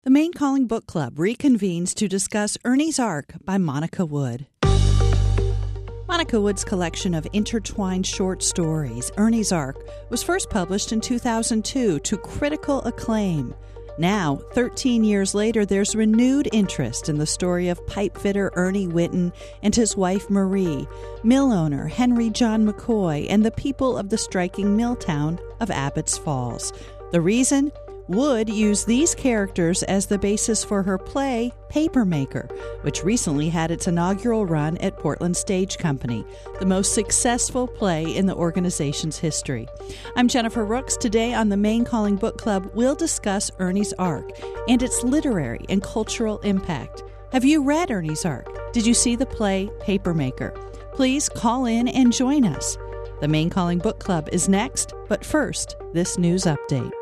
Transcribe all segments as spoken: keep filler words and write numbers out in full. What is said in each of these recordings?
The Maine Calling Book Club reconvenes to discuss Ernie's Ark by Monica Wood. Monica Wood's collection of intertwined short stories, Ernie's Ark, was first published in two thousand two to critical acclaim. Now, thirteen years later, there's renewed interest in the story of pipe fitter Ernie Whitten and his wife Marie, mill owner Henry John McCoy, and the people of the striking mill town of Abbots Falls. The reason? Wood used these characters as the basis for her play, Papermaker, which recently had its inaugural run at Portland Stage Company, the most successful play in the organization's history. I'm Jennifer Rooks. Today on the Maine Calling Book Club, we'll discuss Ernie's Ark and its literary and cultural impact. Have you read Ernie's Ark? Did you see the play, Papermaker? Please call in and join us. The Maine Calling Book Club is next, but first, this news update.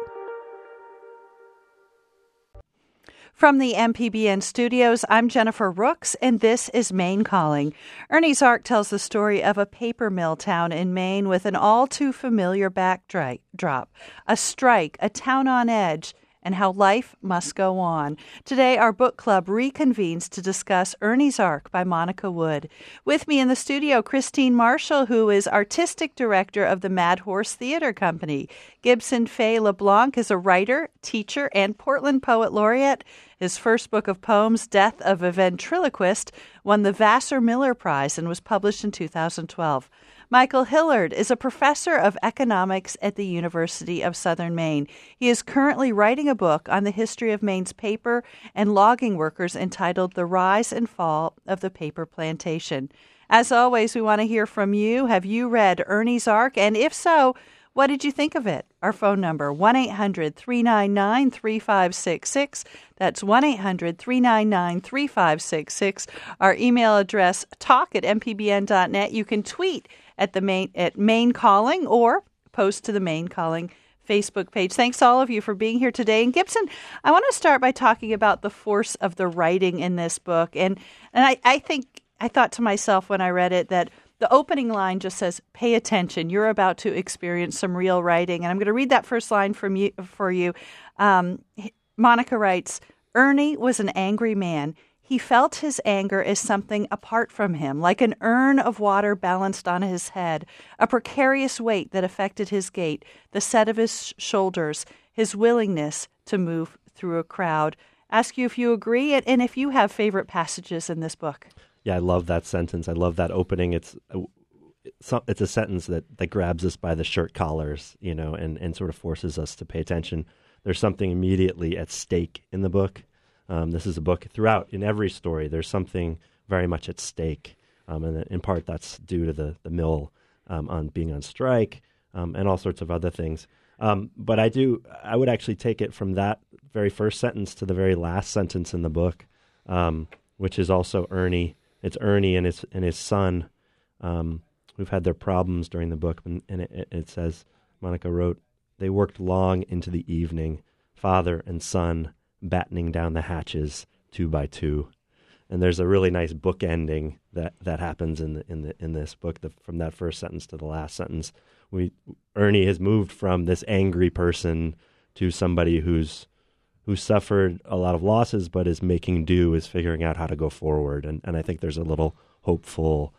From the M P B N studios, I'm Jennifer Rooks, and this is Maine Calling. Ernie's Ark tells the story of a paper mill town in Maine with an all-too-familiar backdrop, a strike, a town on edge, and how life must go on. Today, our book club reconvenes to discuss Ernie's Ark by Monica Wood. With me in the studio, Christine Marshall, who is artistic director of the Mad Horse Theater Company. Gibson Fay LeBlanc is a writer, teacher, and Portland Poet Laureate. His first book of poems, Death of a Ventriloquist, won the Vassar Miller Prize and was published in two thousand twelve. Michael Hillard is a professor of economics at the University of Southern Maine. He is currently writing a book on the history of Maine's paper and logging workers entitled The Rise and Fall of the Paper Plantation. As always, we want to hear from you. Have you read Ernie's Ark? And if so, what did you think of it? Our phone number, one eight hundred three nine nine three five six six. That's one eight hundred three nine nine three five six six. Our email address, talk at m p b n dot net. You can tweet at the main at Maine Calling or post to the Maine Calling Facebook page. Thanks all of you for being here today. And Gibson, I want to start by talking about the force of the writing in this book. And and I, I think I thought to myself when I read it that the opening line just says, pay attention. You're about to experience some real writing. And I'm going to read that first line from you for you. Um, Monica writes, Ernie was an angry man. He felt his anger as something apart from him, like an urn of water balanced on his head, a precarious weight that affected his gait, the set of his shoulders, his willingness to move through a crowd. Ask you if you agree and if you have favorite passages in this book. Yeah, I love that sentence. I love that opening. It's a, it's a sentence that, that grabs us by the shirt collars, you know, and, and sort of forces us to pay attention. There's something immediately at stake in the book. Um, this is a book throughout, in every story, there's something very much at stake. Um, and in part, that's due to the, the mill um, on being on strike um, and all sorts of other things. Um, but I do, I would actually take it from that very first sentence to the very last sentence in the book, um, which is also Ernie. It's Ernie and his and his son um, who've had their problems during the book. And, and it, it says, Monica wrote, they worked long into the evening, father and son, battening down the hatches two by two. And there's a really nice book ending that, that happens in the, in the in this book. The, from that first sentence to the last sentence, we Ernie has moved from this angry person to somebody who's who suffered a lot of losses, but is making do, is figuring out how to go forward. And and I think there's a little hopeful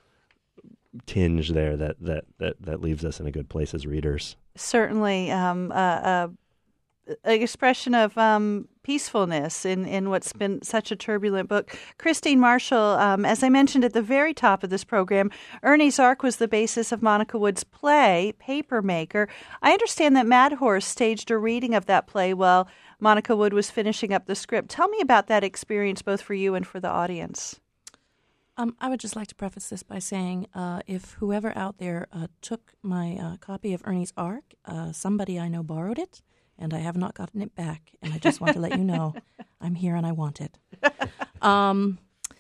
tinge there that that that, that leaves us in a good place as readers. Certainly, um, uh, uh, an expression of um, peacefulness in, in what's been such a turbulent book. Christine Marshall, um, as I mentioned at the very top of this program, Ernie's Ark was the basis of Monica Wood's play, Papermaker. I understand that Mad Horse staged a reading of that play while Monica Wood was finishing up the script. Tell me about that experience, both for you and for the audience. Um, I would just like to preface this by saying uh, if whoever out there uh, took my uh, copy of Ernie's Ark, uh, somebody I know borrowed it, and I have not gotten it back. And I just want to let you know I'm here and I want it. Um,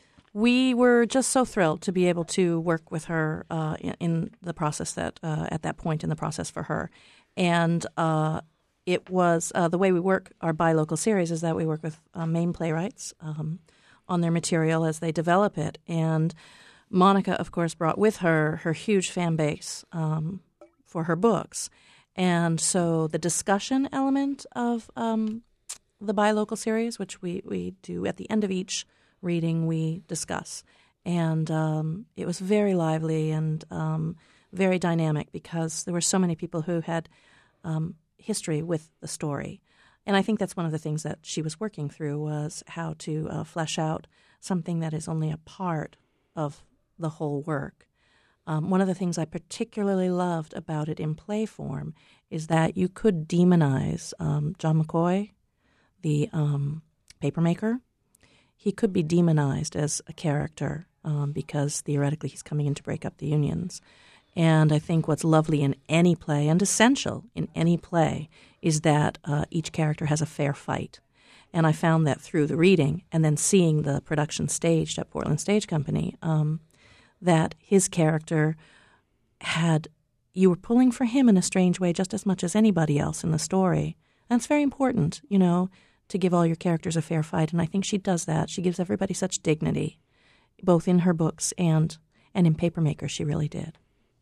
we were just so thrilled to be able to work with her uh, in, in the process that uh, at that point in the process for her. And uh, it was uh, the way we work our Buy Local series is that we work with uh, Maine playwrights um, on their material as they develop it. And Monica, of course, brought with her her huge fan base um, for her books. And so the discussion element of um, the Buy Local series, which we, we do at the end of each reading, we discuss. And um, it was very lively and um, very dynamic because there were so many people who had um, history with the story. And I think that's one of the things that she was working through was how to uh, flesh out something that is only a part of the whole work. Um, one of the things I particularly loved about it in play form is that you could demonize um, John McCoy, the um, papermaker. He could be demonized as a character um, because theoretically he's coming in to break up the unions. And I think what's lovely in any play and essential in any play is that uh, each character has a fair fight. And I found that through the reading and then seeing the production staged at Portland Stage Company, um, that his character had, you were pulling for him in a strange way just as much as anybody else in the story. And it's very important, you know, to give all your characters a fair fight. And I think she does that. She gives everybody such dignity, both in her books and, and in Papermaker, she really did.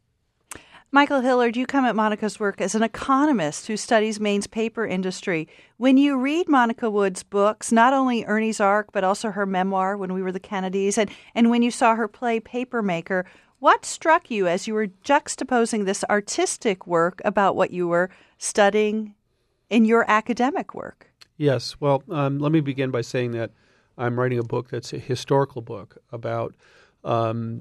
Michael Hillard, you come at Monica's work as an economist who studies Maine's paper industry. When you read Monica Wood's books, not only Ernie's Ark, but also her memoir, When We Were the Kennedys, and, and when you saw her play Papermaker, what struck you as you were juxtaposing this artistic work about what you were studying in your academic work? Yes. Well, um, let me begin by saying that I'm writing a book that's a historical book about um,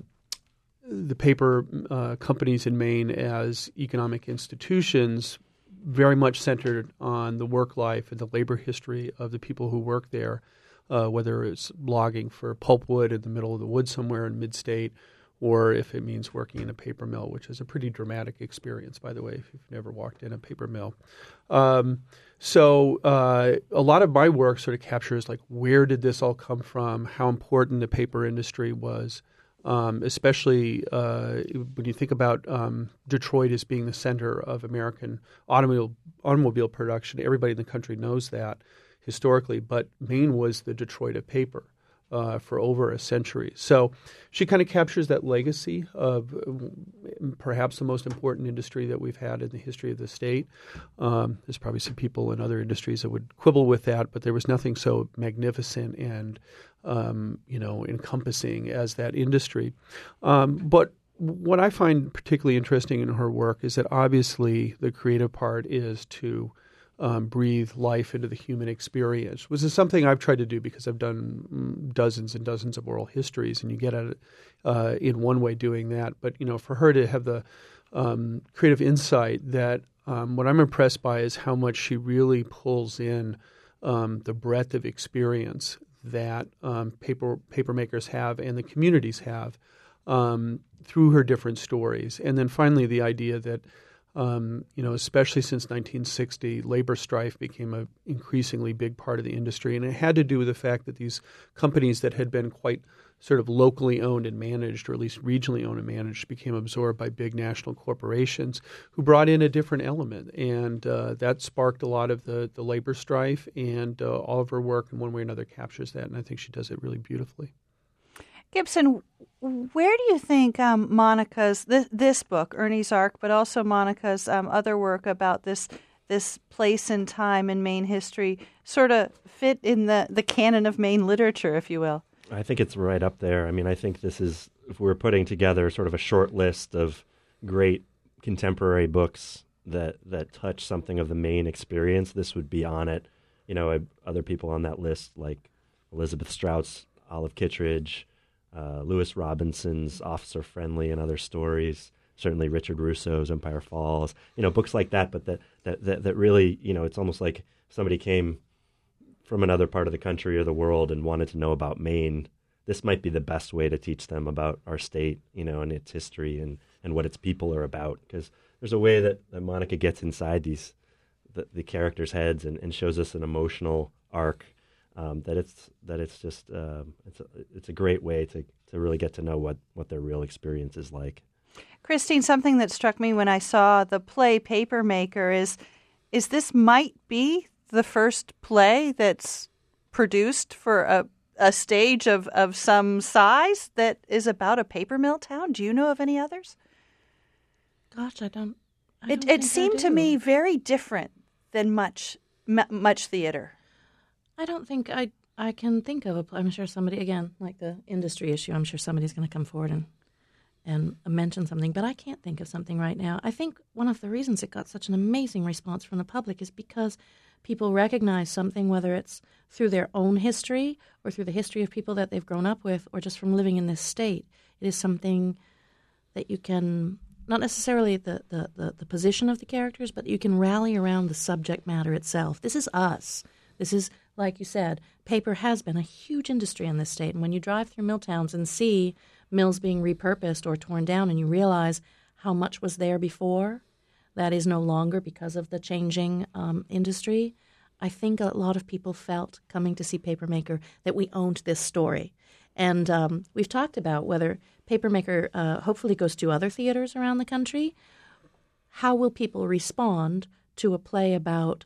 the paper uh, companies in Maine as economic institutions, very much centered on the work life and the labor history of the people who work there, uh, whether it's logging for pulpwood in the middle of the woods somewhere in mid-state, or if it means working in a paper mill, which is a pretty dramatic experience, by the way, if you've never walked in a paper mill. Um, so uh, a lot of my work sort of captures, like, where did this all come from, how important the paper industry was, um, especially uh, when you think about um, Detroit as being the center of American automobile, automobile production. Everybody in the country knows that historically, but Maine was the Detroit of paper. Uh, for over a century. So she kind of captures that legacy of perhaps the most important industry that we've had in the history of the state. Um, there's probably some people in other industries that would quibble with that, but there was nothing so magnificent and, um, you know, encompassing as that industry. Um, but what I find particularly interesting in her work is that obviously the creative part is to Um, breathe life into the human experience, which is something I've tried to do because I've done dozens and dozens of oral histories, and you get at it uh, in one way doing that. But, you know, for her to have the um, creative insight that um, what I'm impressed by is how much she really pulls in um, the breadth of experience that um, paper paper makers have and the communities have um, through her different stories. And then finally the idea that Um, you know, especially since nineteen sixty, labor strife became an increasingly big part of the industry. And it had to do with the fact that these companies that had been quite sort of locally owned and managed, or at least regionally owned and managed, became absorbed by big national corporations who brought in a different element. And uh, that sparked a lot of the, the labor strife. And uh, all of her work in one way or another captures that. And I think she does it really beautifully. Gibson, where do you think um, Monica's this, this book, Ernie's Ark, but also Monica's um, other work about this this place and time in Maine history sort of fit in the, the canon of Maine literature, if you will? I think it's right up there. I mean, I think this is, if we're putting together sort of a short list of great contemporary books that, that touch something of the Maine experience, this would be on it. You know, I, other people on that list like Elizabeth Strout's Olive Kittredge, Uh, Lewis Robinson's Officer Friendly and Other Stories, certainly Richard Russo's Empire Falls, you know, books like that, but that, that, that, that really, you know, it's almost like somebody came from another part of the country or the world and wanted to know about Maine. This might be the best way to teach them about our state, you know, and its history and, and what its people are about, because there's a way that, that Monica gets inside these, the, the characters' heads and, and shows us an emotional arc. Um, that it's that it's just um, it's a, it's a great way to, to really get to know what, what their real experience is like. Christine, something that struck me when I saw the play Papermaker is is this might be the first play that's produced for a, a stage of, of some size that is about a paper mill town. Do you know of any others? Gosh, I don't. I it don't it think seemed I to do. me very different than much m- much theater. I don't think I I can think of a. I'm sure somebody, again, like the industry issue, I'm sure somebody's going to come forward and and mention something, but I can't think of something right now. I think one of the reasons it got such an amazing response from the public is because people recognize something, whether it's through their own history or through the history of people that they've grown up with or just from living in this state. It is something that you can, not necessarily the, the, the, the position of the characters, but you can rally around the subject matter itself. This is us. This is, like you said, paper has been a huge industry in this state. And when you drive through mill towns and see mills being repurposed or torn down and you realize how much was there before, that is no longer because of the changing um, industry, I think a lot of people felt coming to see Papermaker that we owned this story. And um, we've talked about whether Papermaker uh, hopefully goes to other theaters around the country. How will people respond to a play about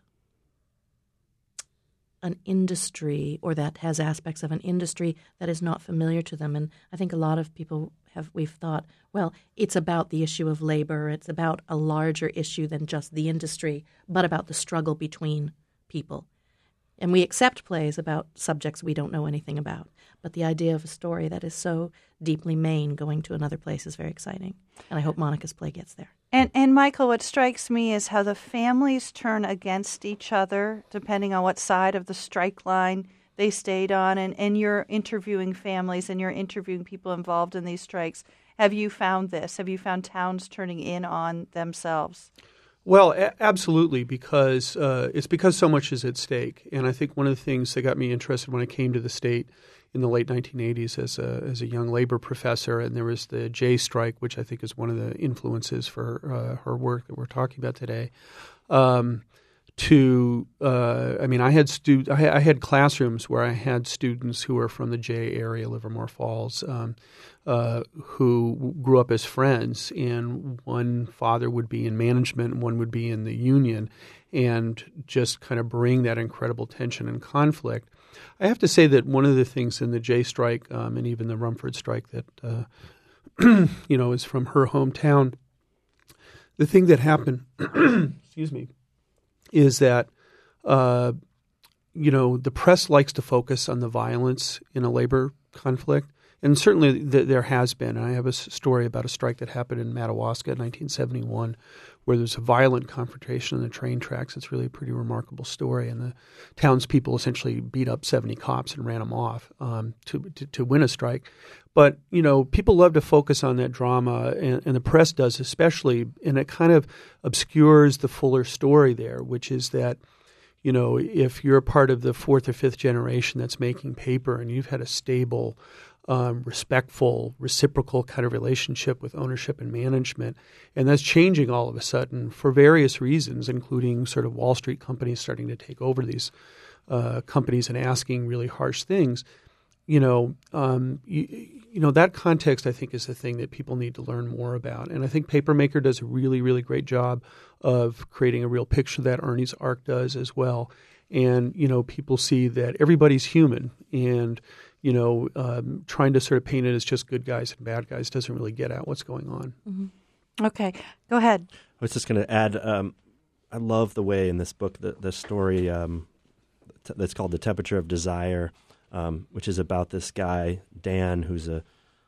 an industry or that has aspects of an industry that is not familiar to them? And I think a lot of people have, we've thought, well, it's about the issue of labor. It's about a larger issue than just the industry, but about the struggle between people. And we accept plays about subjects we don't know anything about. But the idea of a story that is so deeply Maine going to another place is very exciting. And I hope Monica's play gets there. And, and Michael, what strikes me is how the families turn against each other depending on what side of the strike line they stayed on. And, and you're interviewing families and you're interviewing people involved in these strikes. Have you found this? Have you found towns turning in on themselves? Well, a- absolutely, because uh, it's because so much is at stake. And I think one of the things that got me interested when I came to the state in the late nineteen eighties as a as a young labor professor, and there was the Jay strike, which I think is one of the influences for uh, her work that we're talking about today. Um, to, uh, I mean, I had stu- I, I had classrooms where I had students who were from the Jay area, Livermore Falls, um, uh, who grew up as friends, and one father would be in management and one would be in the union, and just kind of bring that incredible tension and conflict. I have to say that one of the things in the Jay strike um, and even the Rumford strike that, uh, you know, is from her hometown, the thing that happened, excuse me, is that, uh, you know, the press likes to focus on the violence in a labor conflict. And certainly th- there has been. And I have a s- story about a strike that happened in Madawaska in nineteen seventy-one where there's a violent confrontation on the train tracks. It's really a pretty remarkable story. And the townspeople essentially beat up seventy cops and ran them off um, to, to to win a strike. But, you know, people love to focus on that drama, and, and the press does especially, and it kind of obscures the fuller story there, which is that, you know, if you're a part of the fourth or fifth generation that's making paper and you've had a stable, um, respectful, reciprocal kind of relationship with ownership and management, and that's changing all of a sudden for various reasons, including sort of Wall Street companies starting to take over these uh, companies and asking really harsh things, you know, um, you, you know, that context, I think, is the thing that people need to learn more about. And I think Papermaker does a really, really great job of creating a real picture that Ernie's Arc does as well. And, you know, people see that everybody's human, and, you know, um, trying to sort of paint it as just good guys and bad guys doesn't really get at what's going on. Mm-hmm. Okay, go ahead. I was just going to add, um, I love the way in this book, the, the story um, t- that's called The Temperature of Desire, um, which is about this guy, Dan, who's a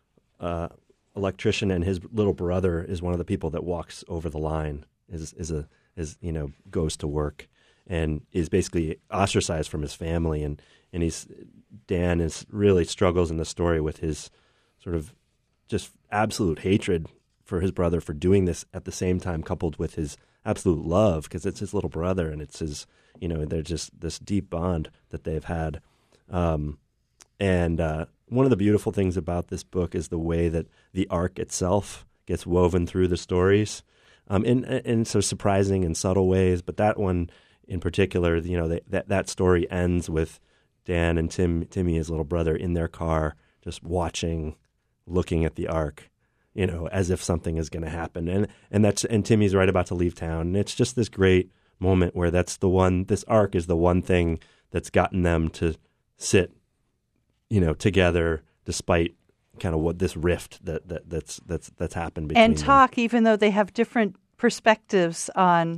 uh, electrician, and his little brother is one of the people that walks over the line, is, is a, is, you know, goes to work and is basically ostracized from his family. And, and he's, Dan is really struggles in the story with his sort of just absolute hatred for his brother for doing this at the same time, coupled with his absolute love, because it's his little brother and it's his, you know, they're just this deep bond that they've had. Um, and uh, one of the beautiful things about this book is the way that the arc itself gets woven through the stories, um, in in so surprising and subtle ways. But that one in particular, you know, they, that that story ends with Dan and Tim, Timmy, his little brother, in their car, just watching, looking at the arc, you know, as if something is going to happen. And and that's and Timmy's right about to leave town. And it's just this great moment where that's the one. This arc is the one thing that's gotten them to sit, you know, together despite kind of what this rift that, that that's that's that's happened between and talk, them. Even though they have different perspectives on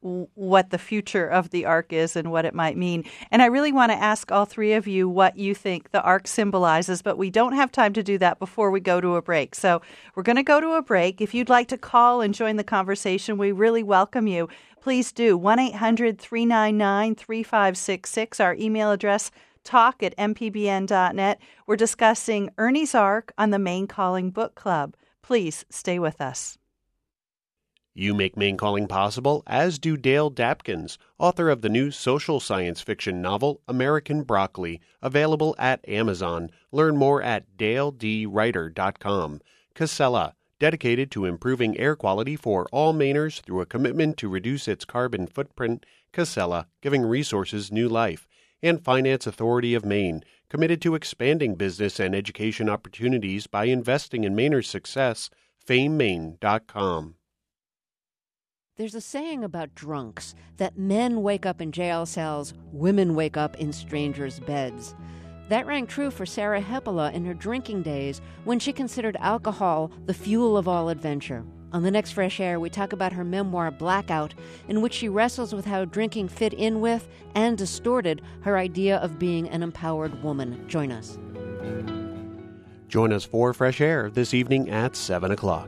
w- what the future of the Ark is and what it might mean. And I really want to ask all three of you what you think the Ark symbolizes, but we don't have time to do that before we go to a break. So we're going to go to a break. If you'd like to call and join the conversation, we really welcome you. Please do. one eight hundred three nine nine three five six six. Our email address, talk at m p b n dot net. We're discussing Ernie's Ark on the Maine Calling Book Club. Please stay with us. You make Maine Calling possible, as do Dale Dapkins, author of the new social science fiction novel American Broccoli, available at Amazon. Learn more at dale d writer dot com. Casella, dedicated to improving air quality for all Mainers through a commitment to reduce its carbon footprint. Casella, giving resources new life. And Finance Authority of Maine, committed to expanding business and education opportunities by investing in Mainers' success. fame maine dot com. There's a saying about drunks that men wake up in jail cells, women wake up in strangers' beds. That rang true for Sarah Hepola in her drinking days when she considered alcohol the fuel of all adventure. On the next Fresh Air, we talk about her memoir, Blackout, in which she wrestles with how drinking fit in with and distorted her idea of being an empowered woman. Join us. Join us for Fresh Air this evening at seven o'clock.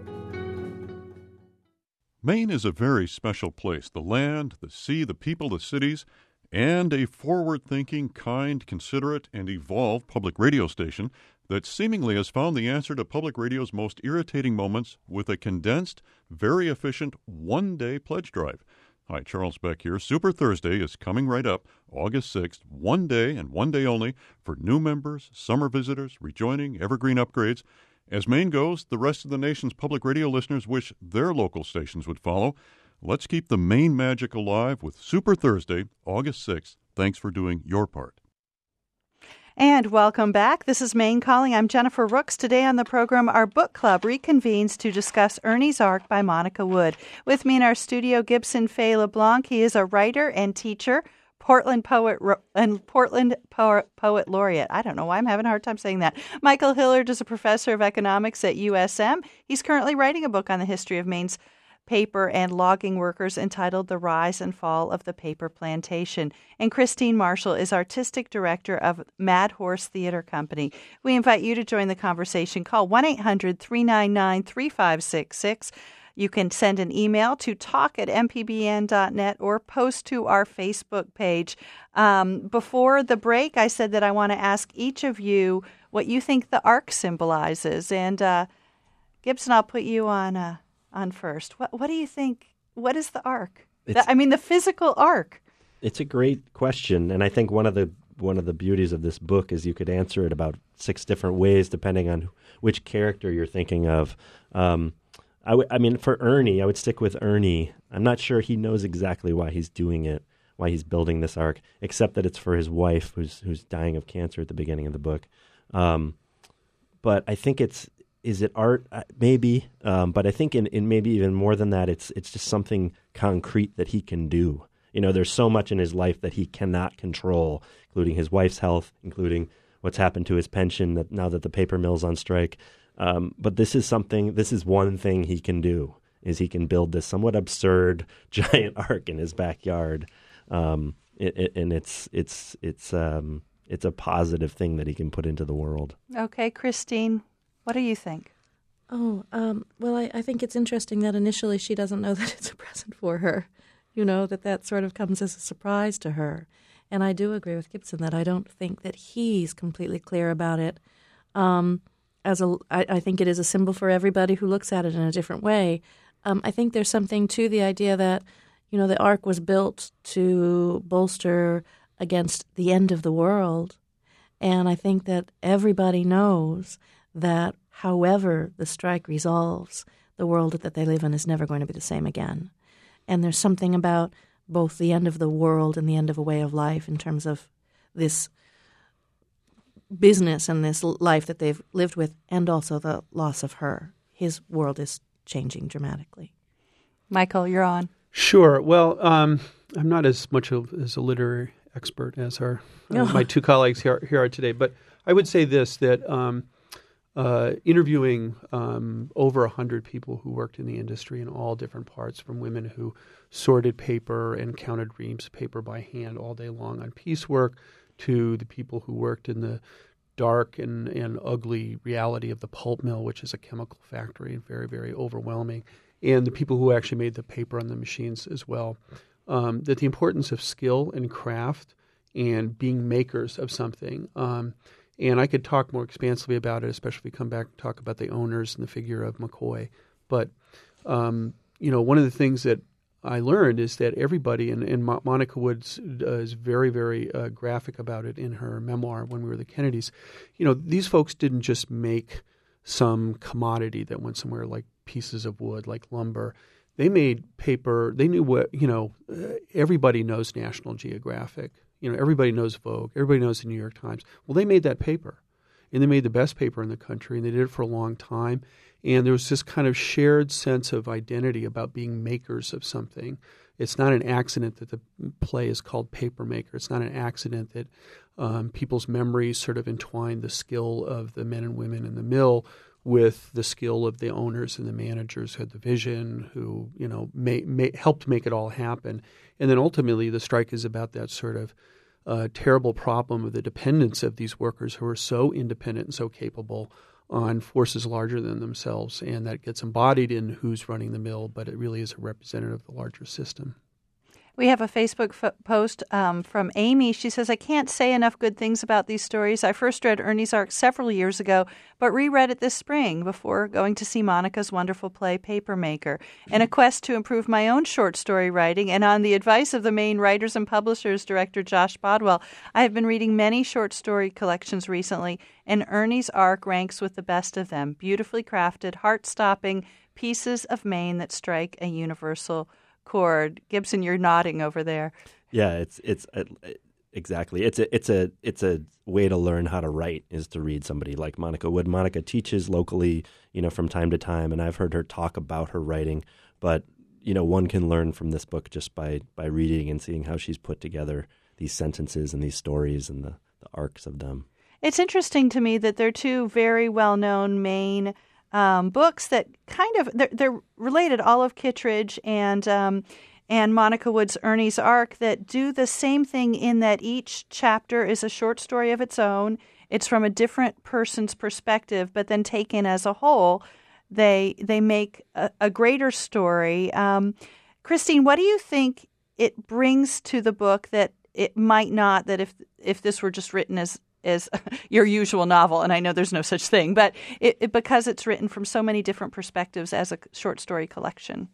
Maine is a very special place. The land, the sea, the people, the cities, and a forward-thinking, kind, considerate, and evolved public radio station that seemingly has found the answer to public radio's most irritating moments with a condensed, very efficient one-day pledge drive. Hi, Charles Beck here. Super Thursday is coming right up, August sixth, one day and one day only for new members, summer visitors, rejoining, evergreen upgrades. As Maine goes, the rest of the nation's public radio listeners wish their local stations would follow. Let's keep the Maine magic alive with Super Thursday, August sixth. Thanks for doing your part. And welcome back. This is Maine Calling. I'm Jennifer Rooks. Today on the program, our book club reconvenes to discuss Ernie's Ark by Monica Wood. With me in our studio, Gibson Fay LeBlanc. He is a writer and teacher, Portland poet and Portland poet, poet laureate. I don't know why I'm having a hard time saying that. Michael Hillard is a professor of economics at U S M. He's currently writing a book on the history of Maine's paper and logging workers entitled The Rise and Fall of the Paper Plantation. And Christine Marshall is artistic director of Mad Horse Theater Company. We invite you to join the conversation. Call one eight hundred three nine nine three five six six. You can send an email to talk at m p b n dot net or post to our Facebook page. Um, before the break, I said that I want to ask each of you what you think the Ark symbolizes. And uh, Gibson, I'll put you on uh, on first. What, what do you think? What is the Ark? The, I mean, the physical Ark. It's a great question, and I think one of the one of the beauties of this book is you could answer it about six different ways depending on which character you're thinking of. Um, I, w- I mean, for Ernie, I would stick with Ernie. I'm not sure he knows exactly why he's doing it, why he's building this Ark, except that it's for his wife who's who's dying of cancer at the beginning of the book. Um, but I think it's, is it art? Uh, maybe. Um, but I think in, in maybe even more than that, it's it's just something concrete that he can do. You know, there's so much in his life that he cannot control, including his wife's health, including what's happened to his pension that now that the paper mill's on strike. Um, but this is something, this is one thing he can do, is he can build this somewhat absurd giant Ark in his backyard. Um, it, it, and it's, it's, it's, um, it's a positive thing that he can put into the world. Okay, Christine, what do you think? Oh, um, well, I, I think it's interesting that initially she doesn't know that it's a present for her. You know, that that sort of comes as a surprise to her. And I do agree with Gibson that I don't think that he's completely clear about it. Um, as a, I, I think it is a symbol for everybody who looks at it in a different way. Um, I think there's something to the idea that, you know, the Ark was built to bolster against the end of the world. And I think that everybody knows that however the strike resolves, the world that they live in is never going to be the same again. And there's something about both the end of the world and the end of a way of life in terms of this business and this life that they've lived with, and also the loss of her. His world is changing dramatically. Michael, you're on. Sure. Well, um, I'm not as much of, as a literary expert as our uh, No. my two colleagues here, here are today, but I would say this, that um, uh, interviewing um, over one hundred people who worked in the industry in all different parts, from women who sorted paper and counted reams of paper by hand all day long on piecework to the people who worked in the dark and, and ugly reality of the pulp mill, which is a chemical factory, very, very overwhelming, and the people who actually made the paper on the machines as well. Um, that the importance of skill and craft and being makers of something. Um, and I could talk more expansively about it, especially if we come back and talk about the owners and the figure of McCoy. But, um, you know, one of the things that I learned is that everybody, and, and Mo- Monica Woods uh, is very, very uh, graphic about it in her memoir, When We Were the Kennedys. You know, these folks didn't just make some commodity that went somewhere like pieces of wood, like lumber. They made paper. They knew what, you know, uh, everybody knows National Geographic. You know, everybody knows Vogue. Everybody knows the New York Times. Well, they made that paper, and they made the best paper in the country, and they did it for a long time. And there was this kind of shared sense of identity about being makers of something. It's not an accident that the play is called Paper Maker. It's not an accident that um, people's memories sort of entwine the skill of the men and women in the mill with the skill of the owners and the managers who had the vision, who, you know, may, may, helped make it all happen. And then ultimately the strike is about that sort of uh, terrible problem of the dependence of these workers who are so independent and so capable on forces larger than themselves. And that gets embodied in who's running the mill, but it really is a representative of the larger system. We have a Facebook f- post um, from Amy. She says, I can't say enough good things about these stories. I first read Ernie's Ark several years ago, but reread it this spring before going to see Monica's wonderful play, Paper Maker. In a quest to improve my own short story writing, and on the advice of the Maine Writers and Publishers director, Josh Bodwell, I have been reading many short story collections recently, and Ernie's Ark ranks with the best of them. Beautifully crafted, heart-stopping pieces of Maine that strike a universal chord. Gibson, you're nodding over there. Yeah, it's it's uh, exactly. It's a it's a it's a way to learn how to write is to read somebody like Monica Wood. Monica teaches locally, you know, from time to time, and I've heard her talk about her writing. But you know, one can learn from this book just by by reading and seeing how she's put together these sentences and these stories and the, the arcs of them. It's interesting to me that they're two very well-known Maine Um, books that kind of they're, they're related, Olive Kittredge and um, and Monica Wood's Ernie's Ark, that do the same thing in that each chapter is a short story of its own. It's from a different person's perspective, but then taken as a whole, they they make a, a greater story. Um, Christine, what do you think it brings to the book that it might not? That if if this were just written as is your usual novel, and I know there's no such thing, but it, it, because it's written from so many different perspectives as a short story collection.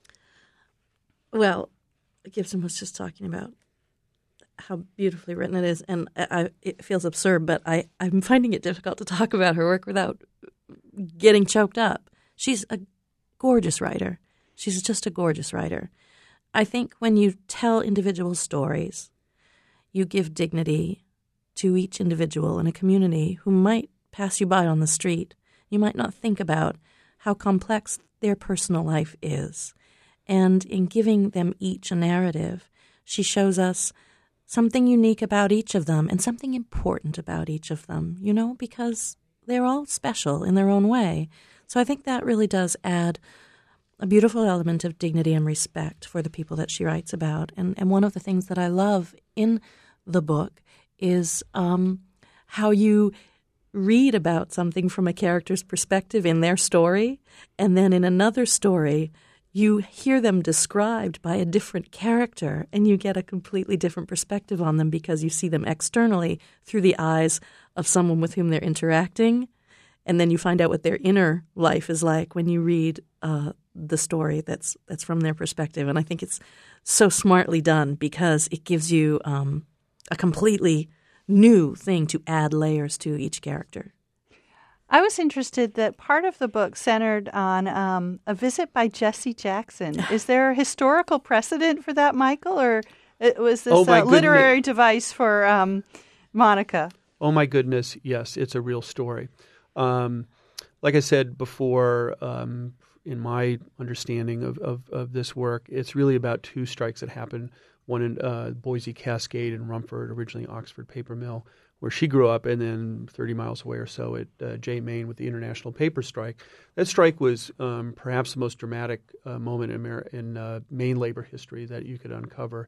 Well, Gibson was just talking about how beautifully written it is, and I, it feels absurd, but I, I'm finding it difficult to talk about her work without getting choked up. She's a gorgeous writer. She's just a gorgeous writer. I think when you tell individual stories, you give dignity to each individual in a community who might pass you by on the street. You might not think about how complex their personal life is. And in giving them each a narrative, she shows us something unique about each of them and something important about each of them, you know, because they're all special in their own way. So I think that really does add a beautiful element of dignity and respect for the people that she writes about. And, and one of the things that I love in the book is um, how you read about something from a character's perspective in their story, and then in another story, you hear them described by a different character, and you get a completely different perspective on them because you see them externally through the eyes of someone with whom they're interacting, and then you find out what their inner life is like when you read uh, the story that's that's from their perspective. And I think it's so smartly done because it gives you um, a completely new thing to add layers to each character. I was interested that part of the book centered on um, a visit by Jesse Jackson. Is there a historical precedent for that, Michael, or was this oh a literary device for um, Monica? Oh, my goodness, yes, it's a real story. Um, like I said before, um, in my understanding of, of, of this work, it's really about two strikes that happened, one in uh, Boise Cascade and Rumford, originally Oxford Paper Mill, where she grew up, and then thirty miles away or so at uh, Jay, Maine, with the International Paper Strike. That strike was um, perhaps the most dramatic uh, moment in, Amer- in uh, Maine labor history that you could uncover.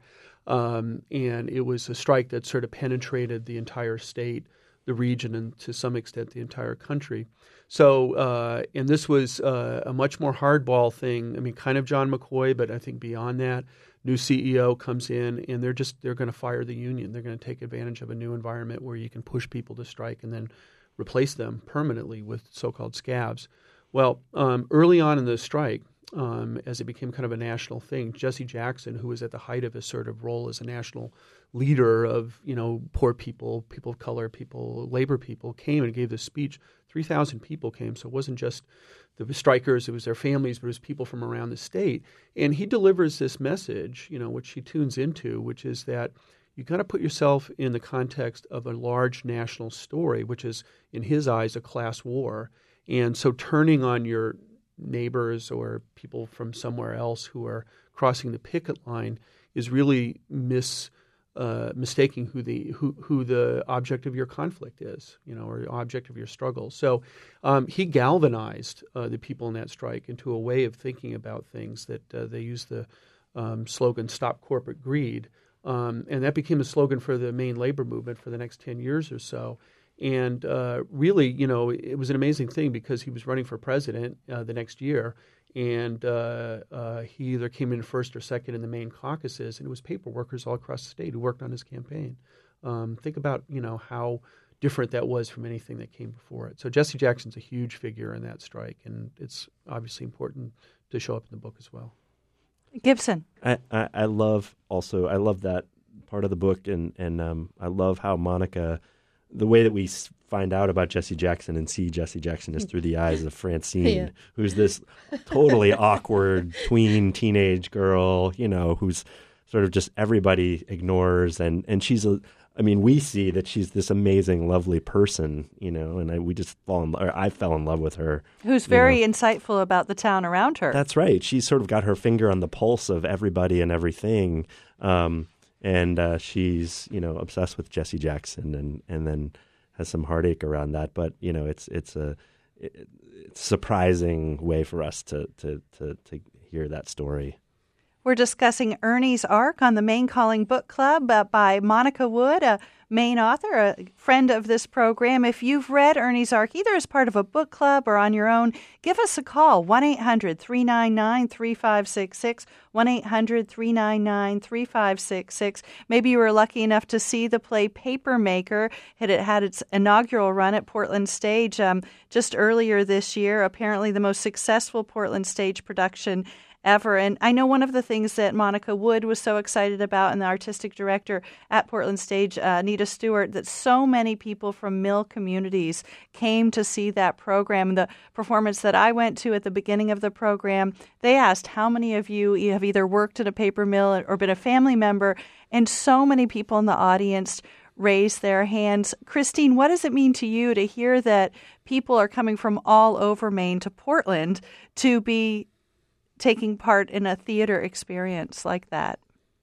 Um, and it was a strike that sort of penetrated the entire state, the region, and to some extent the entire country. So, uh, and this was uh, a much more hardball thing. I mean, kind of John McCoy, but I think beyond that. New C E O comes in, and they're just they're going to fire the union. They're going to take advantage of a new environment where you can push people to strike and then replace them permanently with so-called scabs. Well, um, early on in the strike, um, as it became kind of a national thing, Jesse Jackson, who was at the height of his sort of role as a national leader of, you know, poor people, people of color, people, labor people, came and gave this speech. three thousand people came, so it wasn't just the strikers, it was their families, but it was people from around the state. And he delivers this message, you know, which he tunes into, which is that you got to put yourself in the context of a large national story, which is, in his eyes, a class war. And so turning on your neighbors or people from somewhere else who are crossing the picket line is really mis uh, mistaking who the who who the object of your conflict is, you know, or object of your struggle. So um, he galvanized uh, the people in that strike into a way of thinking about things that uh, they used the um, slogan "Stop Corporate Greed," um, and that became a slogan for the Maine labor movement for the next ten years or so. And uh, really, you know, it was an amazing thing because he was running for president uh, the next year, and uh, uh, he either came in first or second in the Maine caucuses, and it was paper workers all across the state who worked on his campaign. Um, think about, you know, how different that was from anything that came before it. So Jesse Jackson's a huge figure in that strike, and it's obviously important to show up in the book as well. Gibson. I, I, I love also, I love that part of the book, and, and um, I love how Monica, the way that we find out about Jesse Jackson and see Jesse Jackson is through the eyes of Francine, yeah. who's this totally awkward tween teenage girl, you know, who's sort of just everybody ignores. And, and she's, a, I mean, we see that she's this amazing, lovely person, you know, and I, we just fall in love, or I fell in love with her. Who's very know. insightful about the town around her. That's right. She's sort of got her finger on the pulse of everybody and everything. Um, And uh, she's, you know, obsessed with Jesse Jackson, and, and then has some heartache around that. But you know, it's it's a it, it's a surprising way for us to, to to to hear that story. We're discussing Ernie's Arc on the Maine Calling Book Club uh, by Monica Wood, a Maine author, a friend of this program. If you've read Ernie's Arc, either as part of a book club or on your own, give us a call, one eight hundred three nine nine three five six six, one eight hundred three nine nine three five six six. Maybe you were lucky enough to see the play Papermaker. It had its inaugural run at Portland Stage um, just earlier this year, apparently the most successful Portland Stage production ever. And I know one of the things that Monica Wood was so excited about, and the artistic director at Portland Stage, uh, Anita Stewart, that so many people from mill communities came to see that program. The performance that I went to at the beginning of the program, they asked how many of you have either worked at a paper mill or been a family member, and so many people in the audience raised their hands. Christine, what does it mean to you to hear that people are coming from all over Maine to Portland to be taking part in a theater experience like that?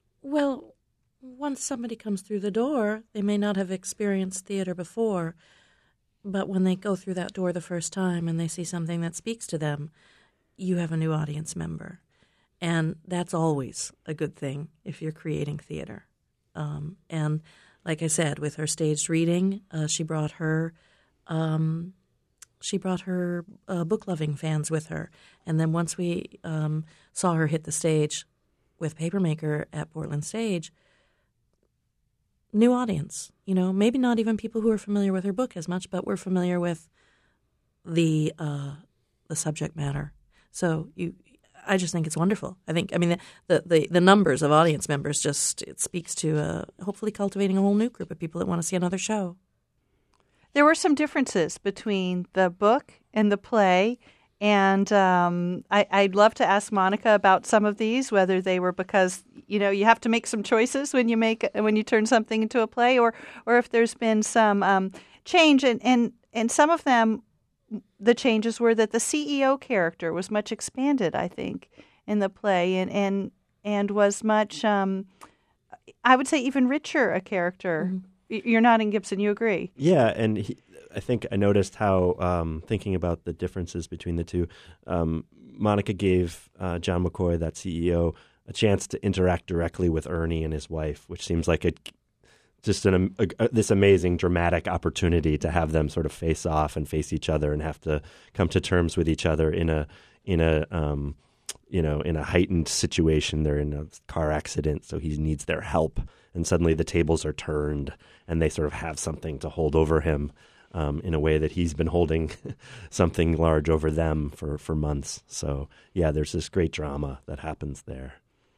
Well, once somebody comes through the door, they may not have experienced theater before, but when they go through that door the first time and they see something that speaks to them, you have a new audience member. And that's always a good thing if you're creating theater. Um, and like I said, with her staged reading, uh, she brought her um, She brought her uh, book-loving fans with her. And then once we um, saw her hit the stage with Papermaker at Portland Stage, new audience. You know, maybe not even people who are familiar with her book as much, but were familiar with the uh, the subject matter. So you, I just think it's wonderful. I think, I mean, the, the, the numbers of audience members just, it speaks to uh, hopefully cultivating a whole new group of people that want to see another show. There were some differences between the book and the play, and um, I, I'd love to ask Monica about some of these, whether they were because, you know, you have to make some choices when you make when you turn something into a play, or or if there's been some um, change, and, and, and some of them, the changes were that the C E O character was much expanded, I think, in the play, and and, and was much, um, I would say, even richer a character. Mm-hmm. You're nodding, Gibson. You agree? Yeah, and he, I think I noticed how, um, thinking about the differences between the two, um, Monica gave uh, John McCoy, that C E O, a chance to interact directly with Ernie and his wife, which seems like a, just an, a, a, this amazing dramatic opportunity to have them sort of face off and face each other and have to come to terms with each other in a in a um, you know in a heightened situation. They're in a car accident, so he needs their help, and suddenly the tables are turned, and they sort of have something to hold over him. Um, in a way that he's been holding something large over them for, for months. So, yeah, there's this great drama that happens there.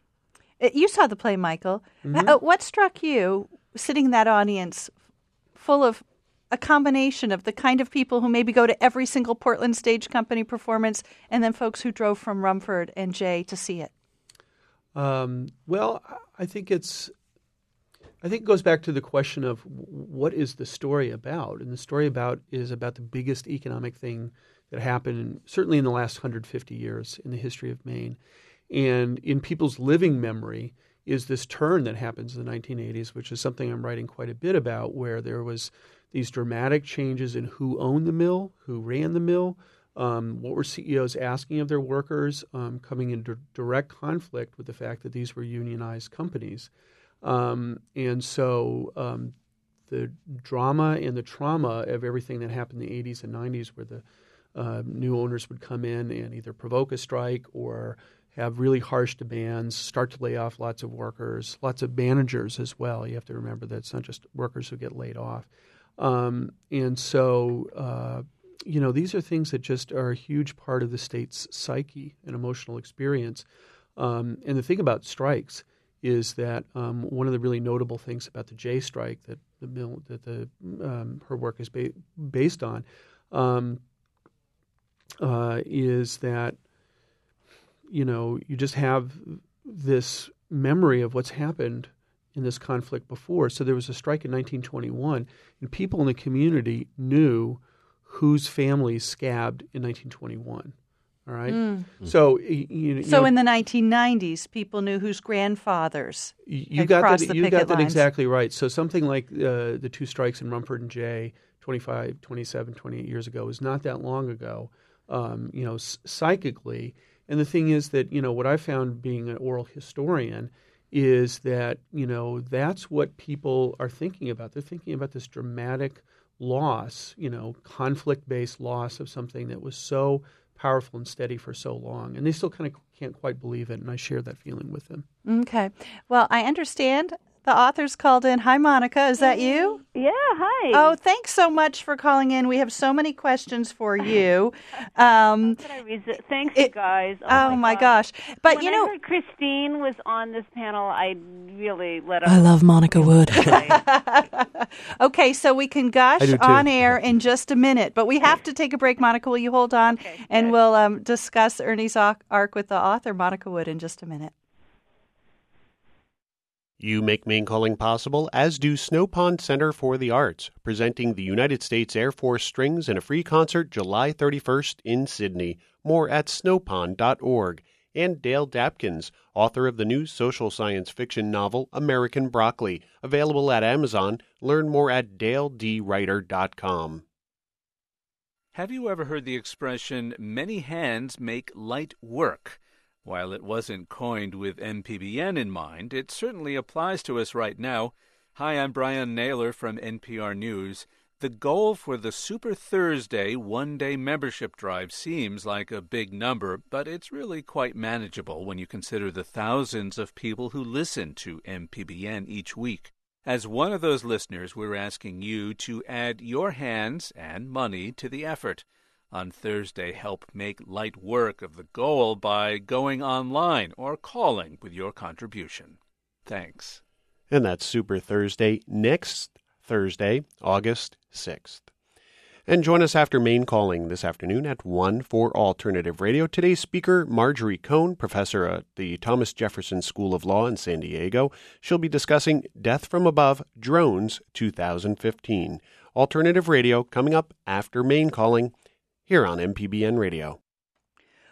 You saw the play, Michael. Mm-hmm. Uh, what struck you, sitting in that audience full of a combination of the kind of people who maybe go to every single Portland Stage Company performance and then folks who drove from Rumford and Jay to see it? Um, well, I think it's I think it goes back to the question of what is the story about? And the story about is about the biggest economic thing that happened, certainly in the last one hundred fifty years in the history of Maine. And in people's living memory is this turn that happens in the nineteen eighties, which is something I'm writing quite a bit about, where there was these dramatic changes in who owned the mill, who ran the mill, um, what were C E Os asking of their workers, um, coming into direct conflict with the fact that these were unionized companies. Um, and so um, the drama and the trauma of everything that happened in the eighties and nineties, where the uh, new owners would come in and either provoke a strike or have really harsh demands, start to lay off lots of workers, lots of managers as well. You have to remember that it's not just workers who get laid off. Um, and so, uh, you know, these are things that just are a huge part of the state's psyche and emotional experience. Um, and the thing about strikes is that um, one of the really notable things about the Jay strike that the mill that the um, her work is ba- based on um, uh, is that you know you just have this memory of what's happened in this conflict before. So there was a strike in nineteen twenty-one, and people in the community knew whose families scabbed in nineteen twenty-one. All right. Mm. So, you, you so know, in the nineteen nineties, people knew whose grandfathers you had got crossed that. the You picket got that lines. exactly right. So something like uh, the two strikes in Rumford and Jay, twenty-five, twenty-seven, twenty-eight years ago, is not that long ago. Um, you know, s- psychically, and the thing is that you know what I found being an oral historian is that you know that's what people are thinking about. They're thinking about this dramatic loss, you know, conflict-based loss of something that was so powerful and steady for so long. And they still kind of can't quite believe it, and I share that feeling with them. Okay. Well, I understand the authors called in. Hi, Monica. Is that you? Yeah, hi. Oh, thanks so much for calling in. We have so many questions for you. Um, How can I resi- Thanks, it, you guys. Oh, oh my gosh. gosh. But, when you know, I heard Christine was on this panel, I really let up. I love Monica Wood. Okay, so we can gush on air in just a minute, but we have to take a break. Monica, will you hold on? Okay, and good. we'll um, discuss Ernie's arc with the author, Monica Wood, in just a minute. You make Maine Calling possible, as do Snow Pond Center for the Arts, presenting the United States Air Force Strings in a free concert July thirty-first in Sydney. More at snowpond dot org. And Dale Dapkins, author of the new social science fiction novel American Broccoli, available at Amazon. Learn more at dale d writer dot com. Have you ever heard the expression, many hands make light work? While it wasn't coined with M P B N in mind, it certainly applies to us right now. Hi, I'm Brian Naylor from N P R News. The goal for the Super Thursday one-day membership drive seems like a big number, but it's really quite manageable when you consider the thousands of people who listen to M P B N each week. As one of those listeners, we're asking you to add your hands and money to the effort. On Thursday, help make light work of the goal by going online or calling with your contribution. Thanks. And that's Super Thursday next Thursday, August sixth. And join us after Maine Calling this afternoon at one for Alternative Radio. Today's speaker, Marjorie Cohn, professor at the Thomas Jefferson School of Law in San Diego. She'll be discussing Death from Above, Drones two thousand fifteen. Alternative Radio coming up after Maine Calling, here on M P B N Radio.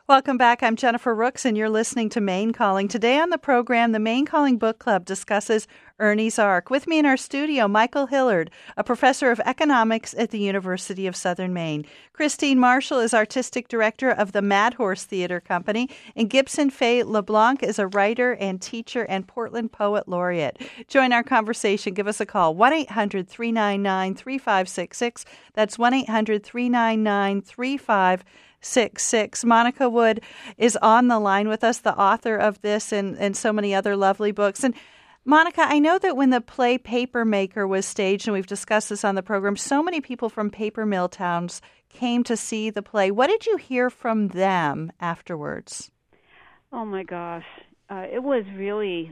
Welcome back. I'm Jennifer Rooks, and you're listening to Maine Calling. Today on the program, the Maine Calling Book Club discusses Ernie's Ark. With me in our studio, Michael Hillard, a professor of economics at the University of Southern Maine. Christine Marshall is artistic director of the Mad Horse Theater Company, and Gibson Faye LeBlanc is a writer and teacher and Portland Poet Laureate. Join our conversation. Give us a call, one eight hundred three nine nine three five six six. That's one eight hundred three nine nine three five six six. Monica Wood is on the line with us, the author of this and, and so many other lovely books. And Monica, I know that when the play Paper Maker was staged, and we've discussed this on the program, so many people from paper mill towns came to see the play. What did you hear from them afterwards? Oh, my gosh. Uh, it was really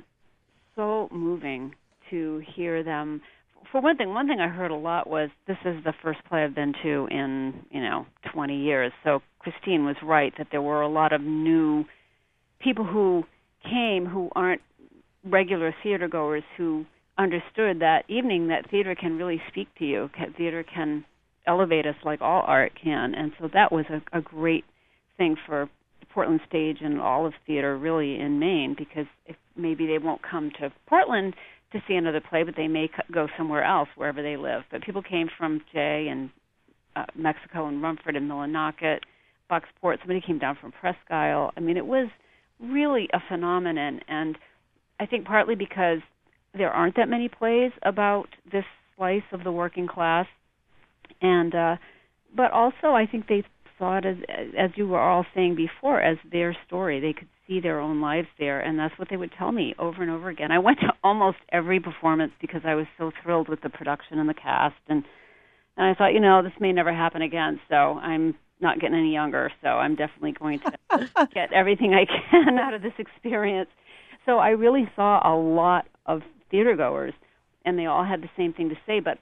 so moving to hear them. For one thing, one thing I heard a lot was, this is the first play I've been to in, you know, twenty years. So Christine was right that there were a lot of new people who came who aren't regular theater goers, who understood that evening that theater can really speak to you. Theater can elevate us like all art can. And so that was a, a great thing for the Portland stage and all of theater really in Maine, because if maybe they won't come to Portland to see another play, but they may go somewhere else, wherever they live. But people came from Jay and uh, Mexico and Rumford and Millinocket, Bucksport. Somebody came down from Presque Isle. I mean, it was really a phenomenon, and I think partly because there aren't that many plays about this slice of the working class, and uh, but also I think they saw it as, as you were all saying before, as their story. They could see their own lives there, and that's what they would tell me over and over again. I went to almost every performance because I was so thrilled with the production and the cast, and and I thought, you know, this may never happen again, so I'm not getting any younger, so I'm definitely going to get everything I can out of this experience. So I really saw a lot of theater goers, and they all had the same thing to say, but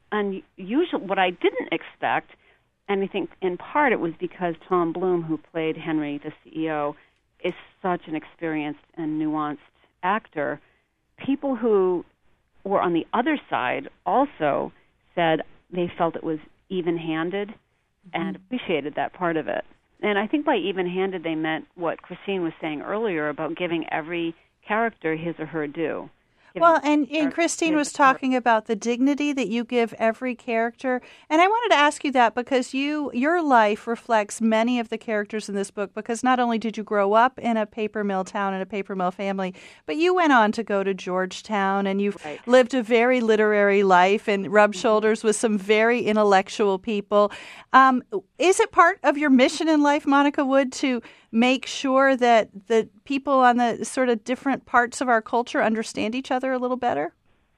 unusual, what I didn't expect, and I think in part it was because Tom Bloom, who played Henry, the C E O, is such an experienced and nuanced actor. People who were on the other side also said they felt it was even-handed mm-hmm. and appreciated that part of it. And I think by even-handed they meant what Christine was saying earlier about giving every character his or her due. Well, and, and Christine was talking about the dignity that you give every character. And I wanted to ask you that because you your life reflects many of the characters in this book, because not only did you grow up in a paper mill town and a paper mill family, but you went on to go to Georgetown, and you've right. lived a very literary life and rubbed mm-hmm. shoulders with some very intellectual people. Um, is it part of your mission in life, Monica Wood, to make sure that the people on the sort of different parts of our culture understand each other a little better?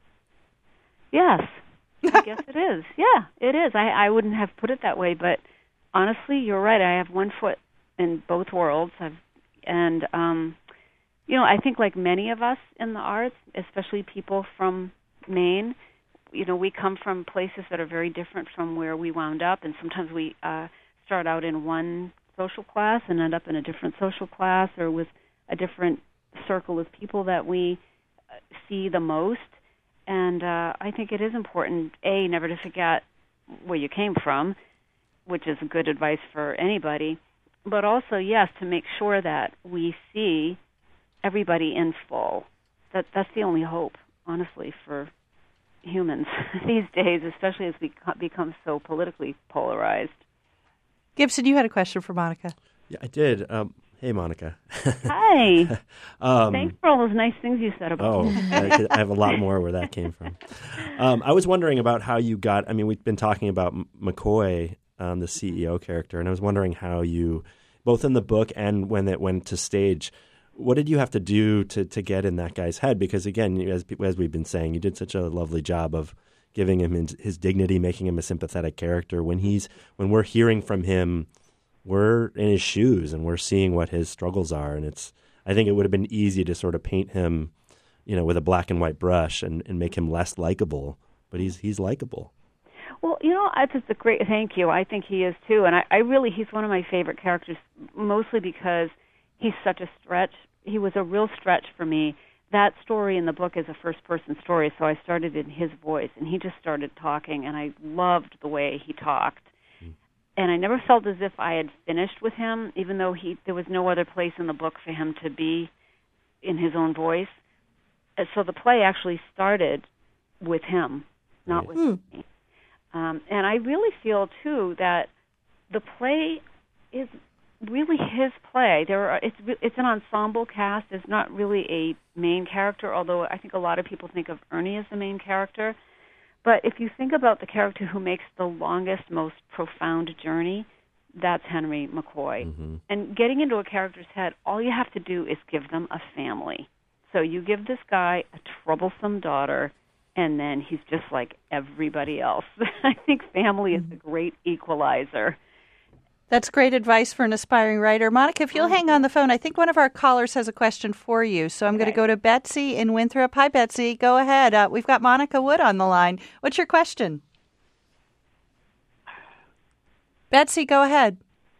Yes, I guess it is. Yeah, it is. I, I wouldn't have put it that way, but honestly, you're right. I have one foot in both worlds. I've, and, um, you know, I think like many of us in the arts, especially people from Maine, you know, we come from places that are very different from where we wound up, and sometimes we uh, start out in one social class and end up in a different social class or with a different circle of people that we see the most. And uh, I think it is important, A, never to forget where you came from, which is good advice for anybody, but also, yes, to make sure that we see everybody in full. That That's the only hope, honestly, for humans these days, especially as we become so politically polarized. Gibson, you had a question for Monica. Yeah, I did. Um, hey, Monica. Hi. um, Thanks for all those nice things you said about oh, me. I, I have a lot more where that came from. Um, I was wondering about how you got, I mean, we've been talking about McCoy, um, the C E O character, and I was wondering how you, both in the book and when it went to stage, what did you have to do to, to get in that guy's head? Because, again, as, as we've been saying, you did such a lovely job of giving him his, his dignity, making him a sympathetic character. When he's when we're hearing from him, we're in his shoes and we're seeing what his struggles are. And it's I think it would have been easy to sort of paint him, you know, with a black and white brush and, and make him less likable. But he's he's likable. Well, you know, it's just a great thank you. I think he is too, and I, I really he's one of my favorite characters, mostly because he's such a stretch. He was a real stretch for me. That story in the book is a first-person story, so I started in his voice, and he just started talking, and I loved the way he talked. Mm. and I never felt as if I had finished with him, even though he there was no other place in the book for him to be in his own voice. And so the play actually started with him, not with Mm. me. Um, and I really feel, too, that the play is really his play. There are it's it's an ensemble cast. It's not really a main character, although I think a lot of people think of Ernie as the main character. But if you think about the character who makes the longest, most profound journey, that's Henry McCoy. Mm-hmm. And getting into a character's head, all you have to do is give them a family. So you give this guy a troublesome daughter, and then he's just like everybody else. I think family is a great equalizer. That's great advice for an aspiring writer. Monica, if you'll hang on the phone, I think one of our callers has a question for you. So I'm okay. going to go to Betsy in Winthrop. Hi, Betsy. Go ahead. Uh, we've got Monica Wood on the line. What's your question? Betsy, go ahead.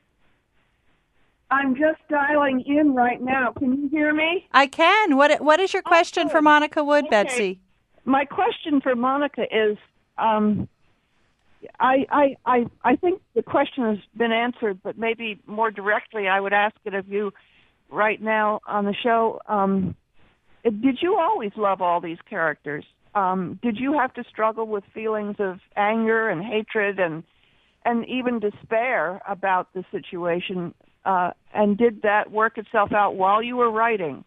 I'm just dialing in right now. Can you hear me? I can. What What is your question oh, for Monica Wood, okay. Betsy? My question for Monica is, um, I, I, I, I think the question has been answered, but maybe more directly I would ask it of you right now on the show. Um, did you always love all these characters? Um, did you have to struggle with feelings of anger and hatred and and even despair about the situation? Uh, and did that work itself out while you were writing?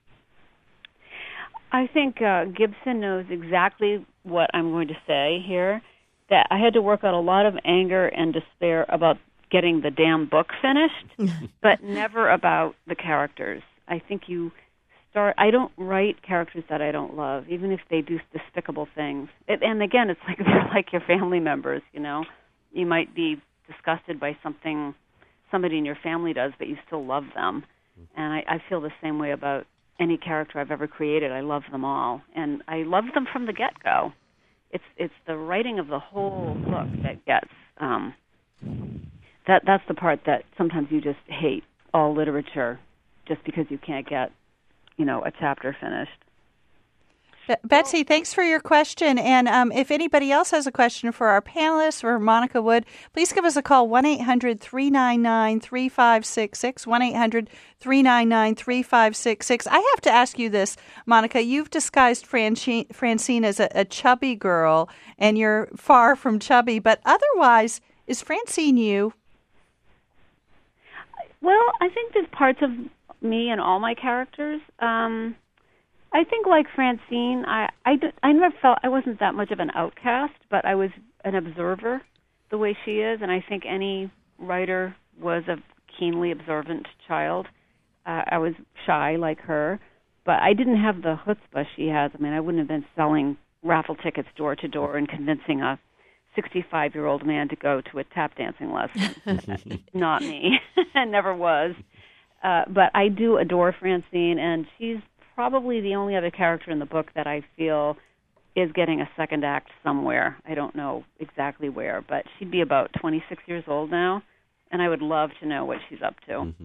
I think uh, Gibson knows exactly what I'm going to say here, that I had to work out a lot of anger and despair about getting the damn book finished, but never about the characters. I think you start, I don't write characters that I don't love, even if they do despicable things. It, and again, it's like they're like your family members, you know. You might be disgusted by something somebody in your family does, but you still love them. And I, I feel the same way about any character I've ever created. I love them all, and I love them from the get-go. It's it's the writing of the whole book that gets um, that that's the part that sometimes you just hate all literature, just because you can't get, you know, a chapter finished. Be- Betsy, thanks for your question. And um, if anybody else has a question for our panelists or Monica Wood, please give us a call, one eight hundred three nine nine three five six six, one eight hundred three nine nine three five six six. I have to ask you this, Monica. You've disguised Francine, Francine as a, a chubby girl, and you're far from chubby, but otherwise, is Francine you? Well, I think there's parts of me in all my characters. Um I think, like Francine, I, I, I never felt, I wasn't that much of an outcast, but I was an observer the way she is, and I think any writer was a keenly observant child. Uh, I was shy like her, but I didn't have the chutzpah she has. I mean, I wouldn't have been selling raffle tickets door to door and convincing a sixty-five-year-old man to go to a tap dancing lesson. Not me. Never was. Uh, but I do adore Francine, and she's probably the only other character in the book that I feel is getting a second act somewhere. I don't know exactly where, but she'd be about twenty-six years old now, and I would love to know what she's up to.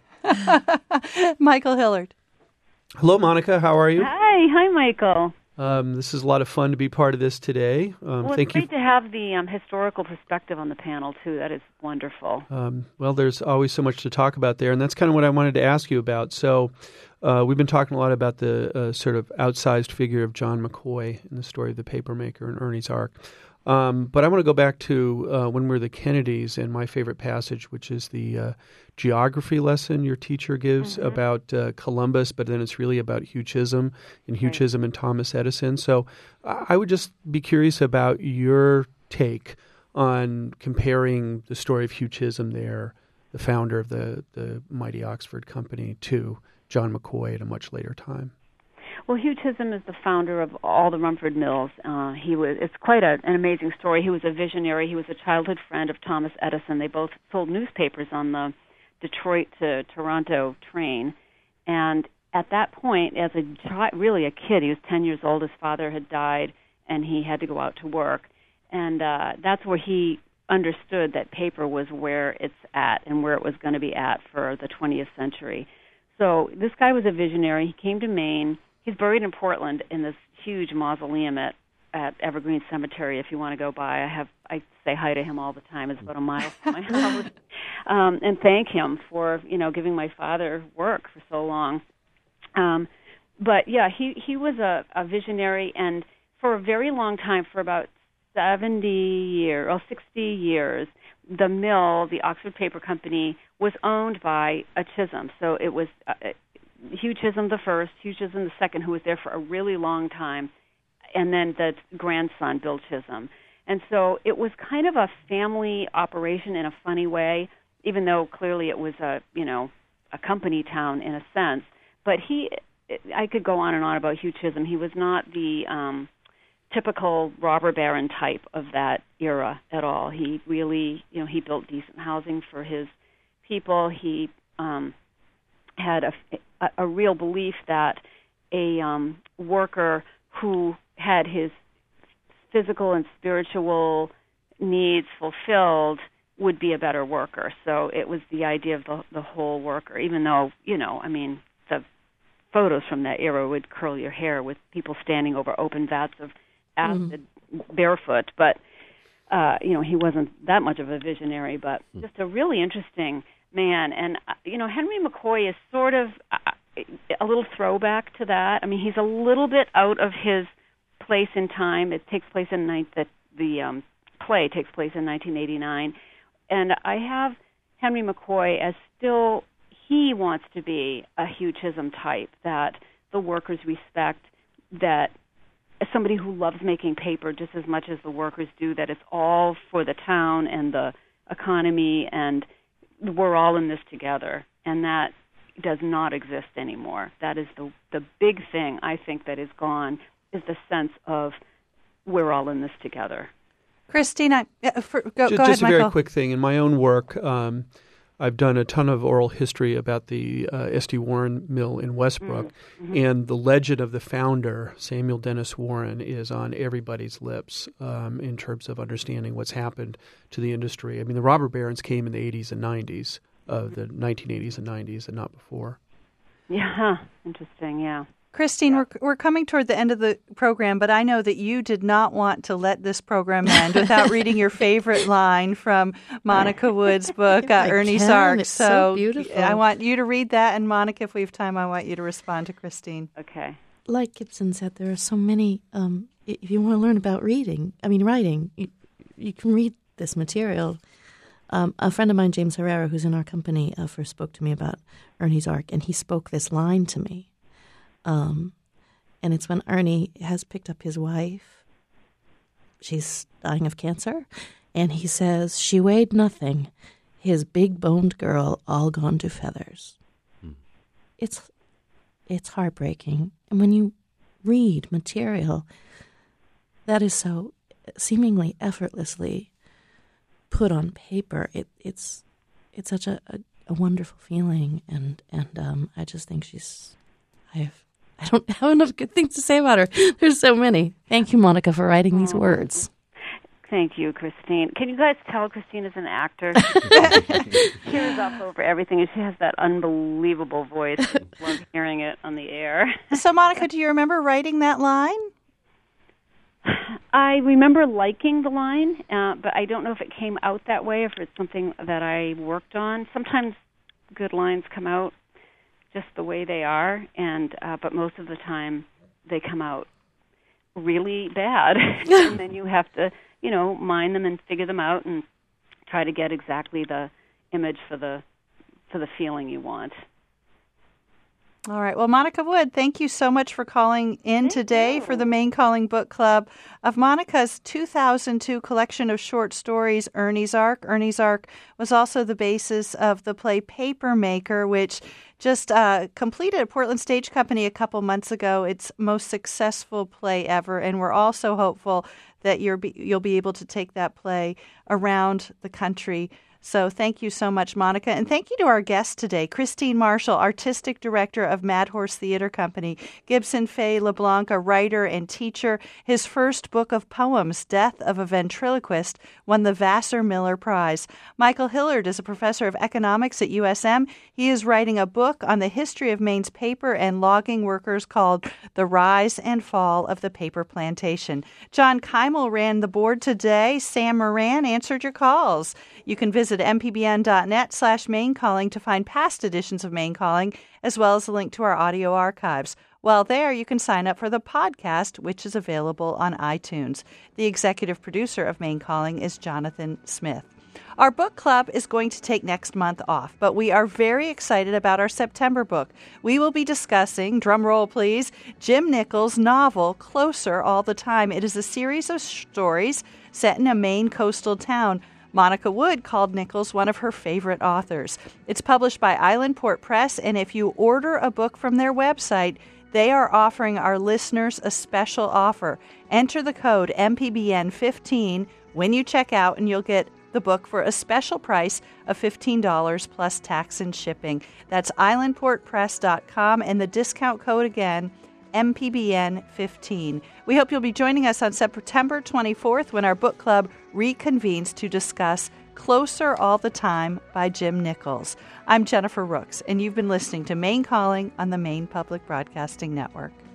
Mm-hmm. Michael Hillard. Hello, Monica. How are you? Hi. Hi, Michael. Um, this is a lot of fun to be part of this today. Um, well, thank it's great you. to have the um, historical perspective on the panel, too. That is wonderful. Um, well, there's always so much to talk about there, and that's kind of what I wanted to ask you about. So uh, we've been talking a lot about the uh, sort of outsized figure of John McCoy in the story of the papermaker and Ernie's Ark. Um, but I want to go back to uh, when we're the Kennedys and my favorite passage, which is the uh, geography lesson your teacher gives mm-hmm. about uh, Columbus, but then it's really about Hugh Chisholm and Hugh right. Chisholm and Thomas Edison. So I would just be curious about your take on comparing the story of Hugh Chisholm there, the founder of the, the mighty Oxford Company, to John McCoy at a much later time. Well, Hugh Chisholm is the founder of all the Rumford Mills. Uh, he was it's quite a, an amazing story. He was a visionary. He was a childhood friend of Thomas Edison. They both sold newspapers on the Detroit to Toronto train. And at that point, as a child, really a kid, he was ten years old. His father had died, and he had to go out to work. And uh, that's where he understood that paper was where it's at and where it was going to be at for the twentieth century. So this guy was a visionary. He came to Maine. He's buried in Portland in this huge mausoleum at at Evergreen Cemetery if you want to go by. I have I say hi to him all the time. It's about a mile from my house, um, and thank him for you know giving my father work for so long. Um, but yeah, he he was a, a visionary, and for a very long time, for about seventy years or sixty years, the mill, the Oxford Paper Company, was owned by a Chisholm. So it was uh, Hugh Chisholm the first, Hugh Chisholm the second, who was there for a really long time, and then the grandson, Bill Chisholm. And so it was kind of a family operation in a funny way, even though clearly it was a, you know, a company town in a sense. But he, I could go on and on about Hugh Chisholm. He was not the um, typical robber baron type of that era at all. He really, you know, he built decent housing for his people. He um, had a, a, a real belief that a um, worker who had his physical and spiritual needs fulfilled would be a better worker. So it was the idea of the, the whole worker, even though, you know, I mean, the photos from that era would curl your hair with people standing over open vats of acid mm. barefoot. But, uh, you know, he wasn't that much of a visionary, but just a really interesting man. And, uh, you know, Henry McCoy is sort of uh, a little throwback to that. I mean, he's a little bit out of his place in time. It takes place in ni- the, the um, play takes place in nineteen eighty-nine. And I have Henry McCoy as still, he wants to be a Hugh Chisholm type, that the workers respect, that as somebody who loves making paper just as much as the workers do, that it's all for the town and the economy, and we're all in this together. And that does not exist anymore. That is the the big thing, I think, that is gone, is the sense of we're all in this together. Christina, uh, for, go, just, go ahead, just a Michael. very quick thing. In my own work, um, I've done a ton of oral history about the uh, S D Warren Mill in Westbrook, mm-hmm. and the legend of the founder, Samuel Dennis Warren, is on everybody's lips um, in terms of understanding what's happened to the industry. I mean, the robber barons came in the eighties and nineties, of the nineteen eighties and nineties, and not before. Yeah, interesting, yeah. Christine, we're, we're coming toward the end of the program, but I know that you did not want to let this program end without reading your favorite line from Monica Wood's book, uh, Ernie's can. Ark. It's so beautiful. I want you to read that, and Monica, if we have time, I want you to respond to Christine. Okay. Like Gibson said, there are so many, um, if you want to learn about reading, I mean writing, you, you can read this material. Um, a friend of mine, James Herrera, who's in our company, uh, first spoke to me about Ernie's Ark, and he spoke this line to me. Um, and it's when Ernie has picked up his wife. She's dying of cancer. And he says, she weighed nothing, his big-boned girl all gone to feathers. Hmm. It's it's heartbreaking. And when you read material that is so seemingly effortlessly put on paper, it, it's it's such a, a, a wonderful feeling. And, and um, I just think she's... I have... I don't have enough good things to say about her. There's so many. Thank you, Monica, for writing these words. Thank you, Christine. Can you guys tell Christine is an actor? She tears up over everything, and she has that unbelievable voice. I love hearing it on the air. So, Monica, do you remember writing that line? I remember liking the line, uh, but I don't know if it came out that way, if it's something that I worked on. Sometimes good lines come out just the way they are, and uh, but most of the time they come out really bad, and then you have to, you know, mine them and figure them out and try to get exactly the image for the for the feeling you want. All right. Well, Monica Wood, thank you so much for calling in Thank today you. for the Maine Calling Book Club of Monica's two thousand two collection of short stories, Ernie's Ark. Ernie's Ark was also the basis of the play Papermaker, which just uh, completed at Portland Stage Company a couple months ago. Its most successful play ever, and we're also hopeful that you're be, you'll be able to take that play around the country So thank you so much, Monica. And thank you to our guest today, Christine Marshall, Artistic Director of Mad Horse Theater Company, Gibson Fay LeBlanc, a writer and teacher. His first book of poems, Death of a Ventriloquist, won the Vassar Miller Prize. Michael Hillard is a professor of economics at U S M. He is writing a book on the history of Maine's paper and logging workers called The Rise and Fall of the Paper Plantation. John Keimel ran the board today. Sam Moran answered your calls. You can visit mpbn.net slash Maine Calling to find past editions of Maine Calling, as well as a link to our audio archives. While there, you can sign up for the podcast, which is available on iTunes. The executive producer of Maine Calling is Jonathan Smith. Our book club is going to take next month off, but we are very excited about our September book. We will be discussing, drum roll please, Jim Nichols' novel, Closer All the Time. It is a series of stories set in a Maine coastal town. Monica Wood called Nichols one of her favorite authors. It's published by Islandport Press, and if you order a book from their website, they are offering our listeners a special offer. Enter the code M P B N fifteen when you check out, and you'll get the book for a special price of fifteen dollars plus tax and shipping. That's islandport press dot com, and the discount code again, M P B N fifteen. We hope you'll be joining us on September twenty-fourth when our book club reconvenes to discuss Closer All the Time by Jim Nichols. I'm Jennifer Rooks, and you've been listening to Maine Calling on the Maine Public Broadcasting Network.